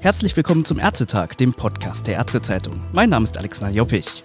Herzlich willkommen zum Ärztetag, dem Podcast der Ärztezeitung. Mein Name ist Alexander Joppich.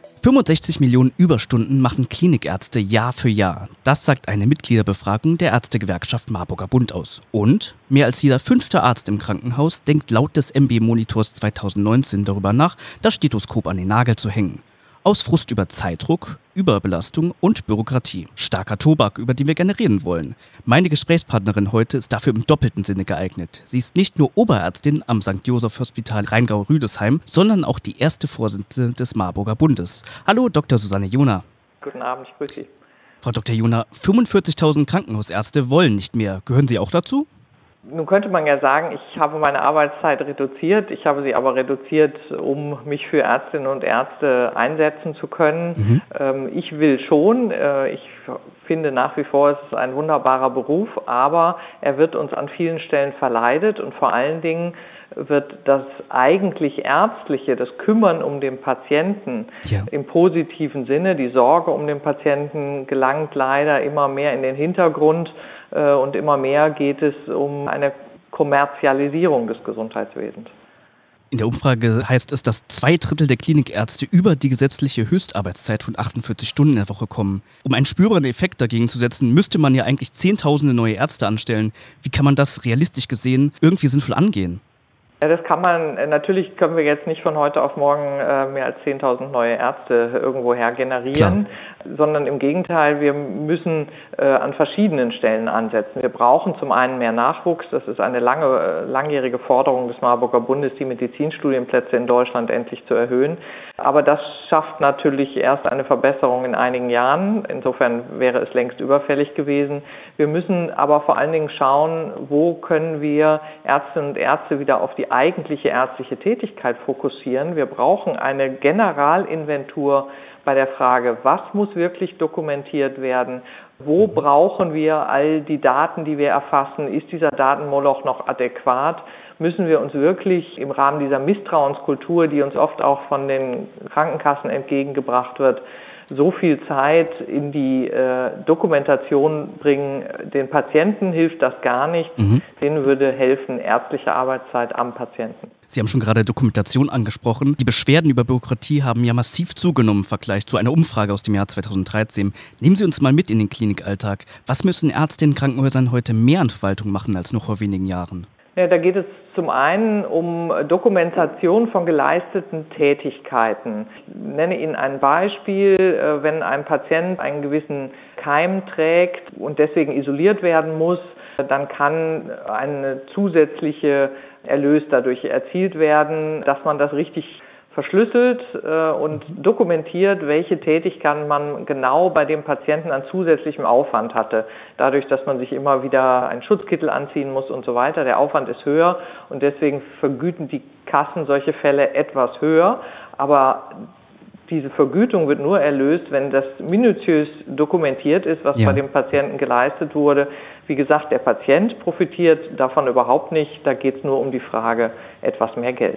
65 Millionen Überstunden machen Klinikärzte Jahr für Jahr. Das sagt eine Mitgliederbefragung der Ärztegewerkschaft Marburger Bund aus. Und mehr als jeder 5. Arzt im Krankenhaus denkt laut des MB-Monitors 2019 darüber nach, das Stethoskop an den Nagel zu hängen. Aus Frust über Zeitdruck, Überbelastung und Bürokratie. Starker Tobak, über den wir gerne reden wollen. Meine Gesprächspartnerin heute ist dafür im doppelten Sinne geeignet. Sie ist nicht nur Oberärztin am St. Joseph Hospital Rheingau-Rüdesheim, sondern auch die erste Vorsitzende des Marburger Bundes. Hallo, Dr. Susanne Jona. Guten Abend, ich grüße Sie. Frau Dr. Jona, 45.000 Krankenhausärzte wollen nicht mehr. Gehören Sie auch dazu? Nun könnte man ja sagen, ich habe meine Arbeitszeit reduziert. Ich habe sie aber reduziert, um mich für Ärztinnen und Ärzte einsetzen zu können. Ich will schon. Ich finde nach wie vor, es ist ein wunderbarer Beruf, aber er wird uns an vielen Stellen verleidet und vor allen Dingen wird das eigentlich Ärztliche, das Kümmern um den Patienten im positiven Sinne, die Sorge um den Patienten gelangt leider immer mehr in den Hintergrund. Und immer mehr geht es um eine Kommerzialisierung des Gesundheitswesens. In der Umfrage heißt es, dass 2/3 der Klinikärzte über die gesetzliche Höchstarbeitszeit von 48 Stunden in der Woche kommen. Um einen spürbaren Effekt dagegen zu setzen, müsste man ja eigentlich Zehntausende neue Ärzte anstellen. Wie kann man das realistisch gesehen irgendwie sinnvoll angehen? Ja, das kann man, natürlich können wir jetzt nicht von heute auf morgen mehr als 10.000 neue Ärzte irgendwoher generieren, sondern im Gegenteil, wir müssen an verschiedenen Stellen ansetzen. Wir brauchen zum einen mehr Nachwuchs, das ist eine langjährige Forderung des Marburger Bundes, die Medizinstudienplätze in Deutschland endlich zu erhöhen. Aber das schafft natürlich erst eine Verbesserung in einigen Jahren. Insofern wäre es längst überfällig gewesen. Wir müssen aber vor allen Dingen schauen, wo können wir Ärztinnen und Ärzte wieder auf die eigentliche ärztliche Tätigkeit fokussieren. Wir brauchen eine Generalinventur bei der Frage, was muss wirklich dokumentiert werden, wo brauchen wir all die Daten, die wir erfassen, ist dieser Datenmoloch noch adäquat, müssen wir uns wirklich im Rahmen dieser Misstrauenskultur, die uns oft auch von den Krankenkassen entgegengebracht wird, so viel Zeit in die Dokumentation bringen. Den Patienten hilft das gar nicht. Denen würde helfen ärztliche Arbeitszeit am Patienten. Sie haben schon gerade Dokumentation angesprochen. Die Beschwerden über Bürokratie haben ja massiv zugenommen im Vergleich zu einer Umfrage aus dem Jahr 2013. Nehmen Sie uns mal mit in den Klinikalltag. Was müssen Ärzte in Krankenhäusern heute mehr an Verwaltung machen als noch vor wenigen Jahren? Ja, da geht es zum einen um Dokumentation von geleisteten Tätigkeiten. Ich nenne Ihnen ein Beispiel. Wenn ein Patient einen gewissen Keim trägt und deswegen isoliert werden muss, dann kann eine zusätzliche Erlös dadurch erzielt werden, dass man das richtig verschlüsselt und dokumentiert, welche Tätigkeiten man genau bei dem Patienten an zusätzlichem Aufwand hatte. Dadurch, dass man sich immer wieder einen Schutzkittel anziehen muss und so weiter. Der Aufwand ist höher und deswegen vergüten die Kassen solche Fälle etwas höher. Aber diese Vergütung wird nur erlöst, wenn das minutiös dokumentiert ist, was bei dem Patienten geleistet wurde. Wie gesagt, der Patient profitiert davon überhaupt nicht. Da geht es nur um die Frage, etwas mehr Geld.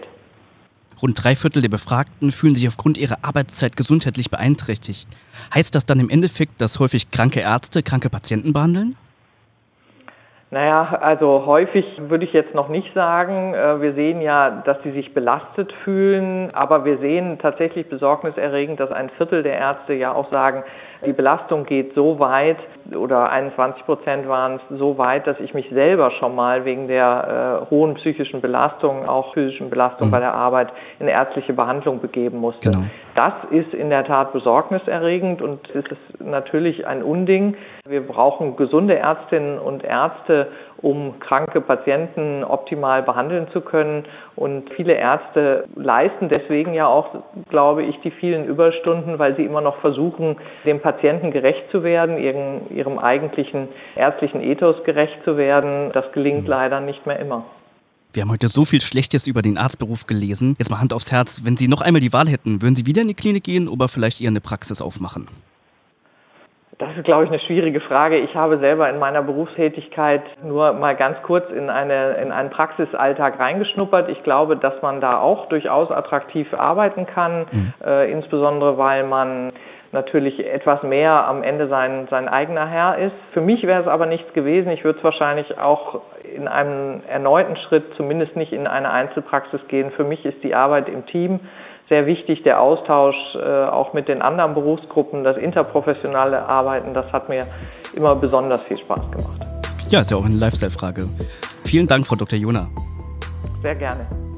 Rund 3/4 der Befragten fühlen sich aufgrund ihrer Arbeitszeit gesundheitlich beeinträchtigt. Heißt das dann im Endeffekt, dass häufig kranke Ärzte kranke Patienten behandeln? Naja, also häufig würde ich jetzt noch nicht sagen. Wir sehen ja, dass sie sich belastet fühlen, aber wir sehen tatsächlich besorgniserregend, dass 1/4 der Ärzte ja auch sagen, die Belastung geht so weit, oder 21% waren es, so weit, dass ich mich selber schon mal wegen der hohen psychischen Belastung, auch physischen Belastung bei der Arbeit, in ärztliche Behandlung begeben musste. Genau. Das ist in der Tat besorgniserregend und es ist natürlich ein Unding. Wir brauchen gesunde Ärztinnen und Ärzte, um kranke Patienten optimal behandeln zu können. Und viele Ärzte leisten deswegen ja auch, glaube ich, die vielen Überstunden, weil sie immer noch versuchen, dem Patienten gerecht zu werden, ihrem eigentlichen ärztlichen Ethos gerecht zu werden. Das gelingt leider nicht mehr immer. Wir haben heute so viel Schlechtes über den Arztberuf gelesen. Jetzt mal Hand aufs Herz, wenn Sie noch einmal die Wahl hätten, würden Sie wieder in die Klinik gehen oder vielleicht eher eine Praxis aufmachen? Das ist, glaube ich, eine schwierige Frage. Ich habe selber in meiner Berufstätigkeit nur mal ganz kurz in einen Praxisalltag reingeschnuppert. Ich glaube, dass man da auch durchaus attraktiv arbeiten kann, insbesondere weil man natürlich etwas mehr am Ende sein eigener Herr ist. Für mich wäre es aber nichts gewesen. Ich würde es wahrscheinlich auch in einem erneuten Schritt zumindest nicht in eine Einzelpraxis gehen. Für mich ist die Arbeit im Team sehr wichtig, der Austausch auch mit den anderen Berufsgruppen, das interprofessionelle Arbeiten, das hat mir immer besonders viel Spaß gemacht. Ja, ist ja auch eine Lifestyle-Frage. Vielen Dank, Frau Dr. Jona. Sehr gerne.